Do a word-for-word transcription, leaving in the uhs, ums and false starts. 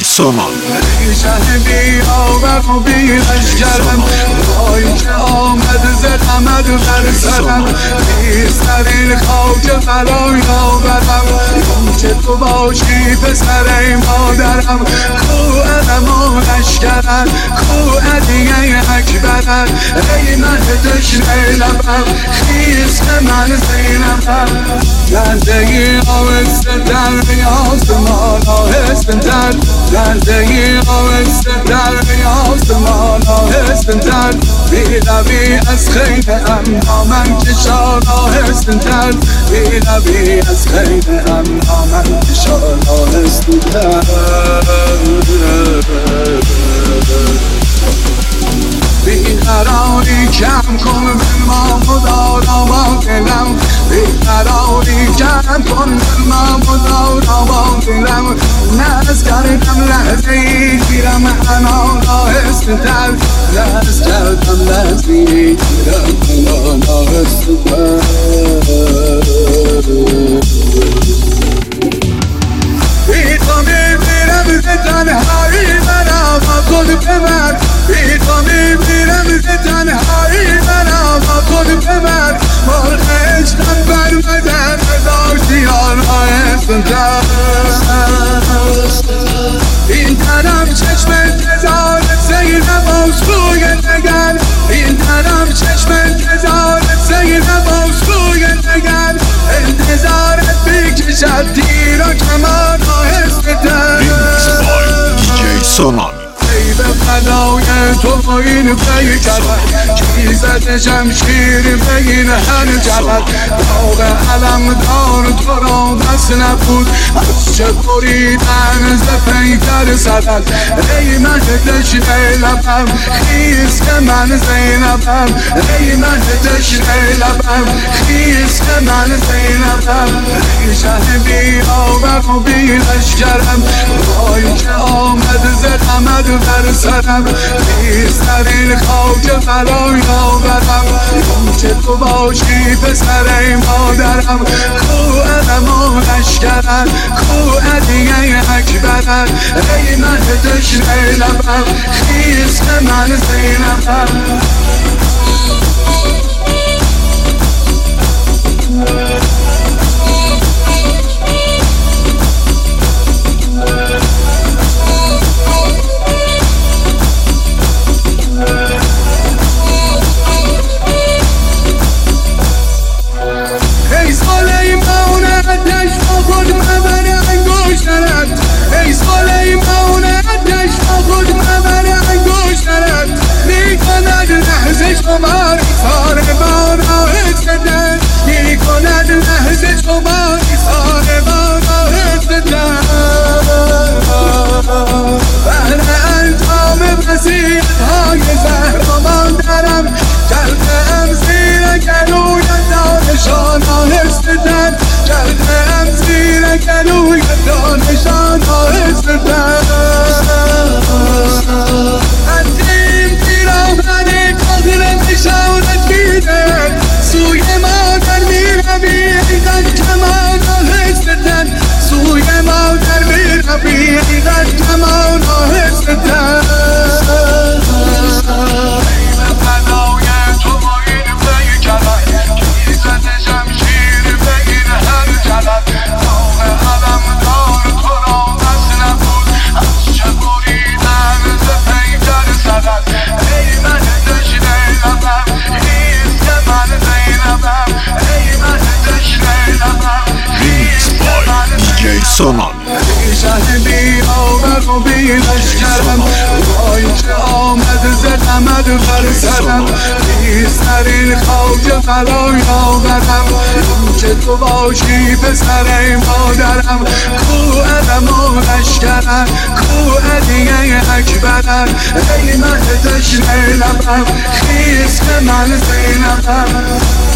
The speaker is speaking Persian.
سونان شه بیاور و بیلشگرم وای که آمد زدمد بر سرم بیسترین خاک فلای آورم که تو باشی پسر مادرم کو علم و لشکرم کو علیه اکبرم ای من تشنه لبم خیز که من زینبم لرزه ای آهسته در ریاض مال آهسته در لرزه ای آهسته در ریاض مال آهسته در بی‌لبی از خیل امامم کشان آهسته در بی‌لبی از خیل امامم کشان آهسته در بیقراری کم کن من خدا با دلم بیقراری کم کن من خدا با دلم نرس کردم لحظه ای گیرم همان آهسته تر نرس کردم لحظه ای گیرم همان آهسته تر بی تو میمیرم به تنهایی منم خود بمر بی تو میمیرم به تنهایی منم خود بمر مرغ عشقم برمدن داشتیان آهسته تر این طرف چشم انتظارت زینب از روی نگر این طرف چشم انتظارت زینب از روی نگر انتظارت بکشد تیر و کمان آهسته تر دی جی سونان ای به فدای تو این پیکرد کی زد شمشیر بین هر جبل داغ علم دار تو را بس نبود از چه بریدن ز پیکر سدل ای من تشنه لبم خیز که من زینبم ای من تشنه لبم خیز که من زینبم ای شه بیاور و بیلشگرم وای که آمد زدمد بر سرم بیسترین خاک فلای آورم که تو باشی پسر مادرم کو علم و لشکرم کو علیه اکبرم ای من تشنه لبم خیز که من زینبم شمار سار بار آهسته در می کند لحظه شمار سار بار آهسته در بهر انجام وصیت های زهرمان درم کردم زیر گلوی دانشان آهسته در کردم زیر گلوی دانشان آهسته در نشانت بیدن سوی مادر میروی ایدن کمان آهسته تر سوی مادر میروی ایدن کمان آهسته تر ای به فدای تو با این پیکرد کی زد شمشیر بین هر جبل داغ علم دار تو را بس نبود از چه بریدن ز پیکر سدل ای من تشنه لبم خیز که من زینبم ای من تشنه لبم خیز که من دی جی سونان ای شه بیاور و بیلشگرم وای که آمد زدمد بر سرم بیسترین خاک فلای آورم که تو باشی پسر مادرم کو علم و لشکرم کو علیه اکبرم ای من تشنه لبم خیز که من زینبم